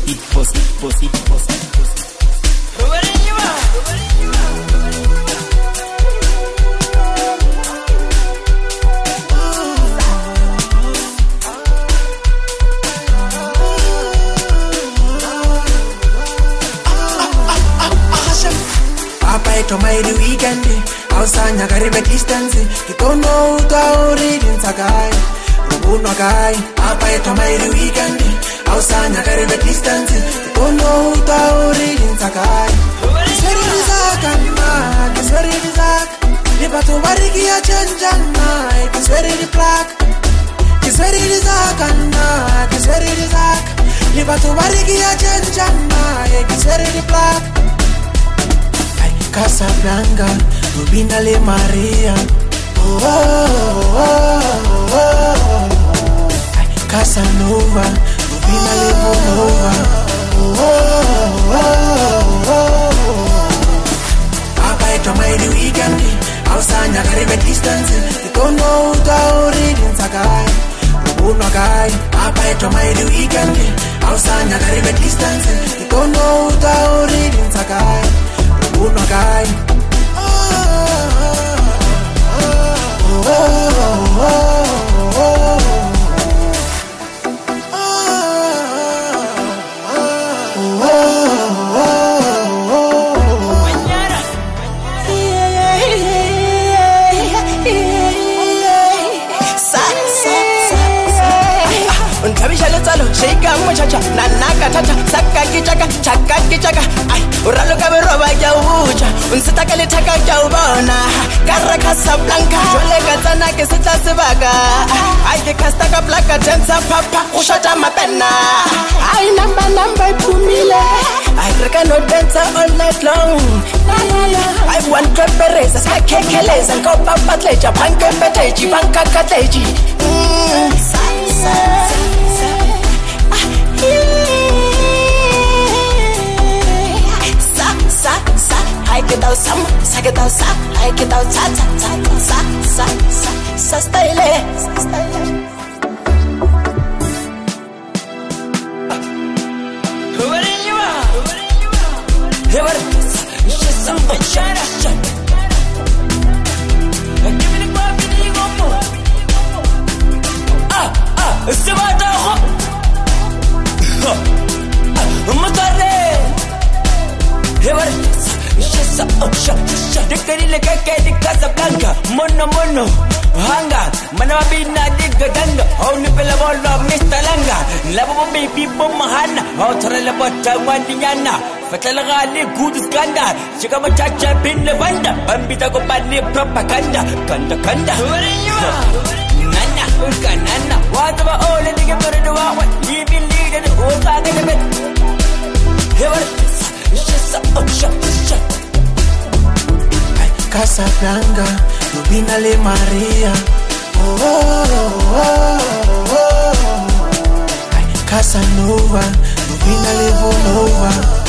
it boss. To my weekend, ausanya karibe distance. You don't know how reading Sagai. Rubuno guy, apa to my weekend, ausanya karibe distance. You don't know how reading Sagai. Kisweri dizakana, kisweri dizak. Lipato bariki ya chenjana, kisweri di plak. Kisweri dizakana, kisweri dizak. Lipato bariki ya chenjana, kisweri di plak. Casablanca, Rubina Le Maria. Casanova, Rubina Le Bonova. Papa to my weekend, ausanya karibe distance. You don't know how reading Sagai. Rubuno guy, Papa to my weekend, ausanya karibe distance. You don't know how reading Sagai. Uno guy. Shake muchacha, nanaka tata, saka kichaka, ay, uralo kaberoba ya ucha, unsita kalitaka ya ubona, Carra Casablanca, jole katana ke sita sebaga, ay ke kastaka blaka tensa papa, ushata mapena, ay number pumile, ay rekano dancer all night long, I want prepareza, skakekeleza, kopa patleja, panke peteji, panka kateji, I get out some, get out sa, I get out sa style. Who are you? She's some shut up. Give me the baby, you go more. It's about Dikkarile kake di Casablanca, mono hanga, mana bina digga danga, only pela bola Mr. Langa, labo baby bomahana, outrela botta wadiana, fatala gali good skanda, chikama chacha bin levanda, bambita ko bani propaganda, kanda. Nana, kanana, what about all the nigga for the one, living leader, all that in the bed. Casablanca, Rubina Le Maria. Casanova, Rubina Le Bonova.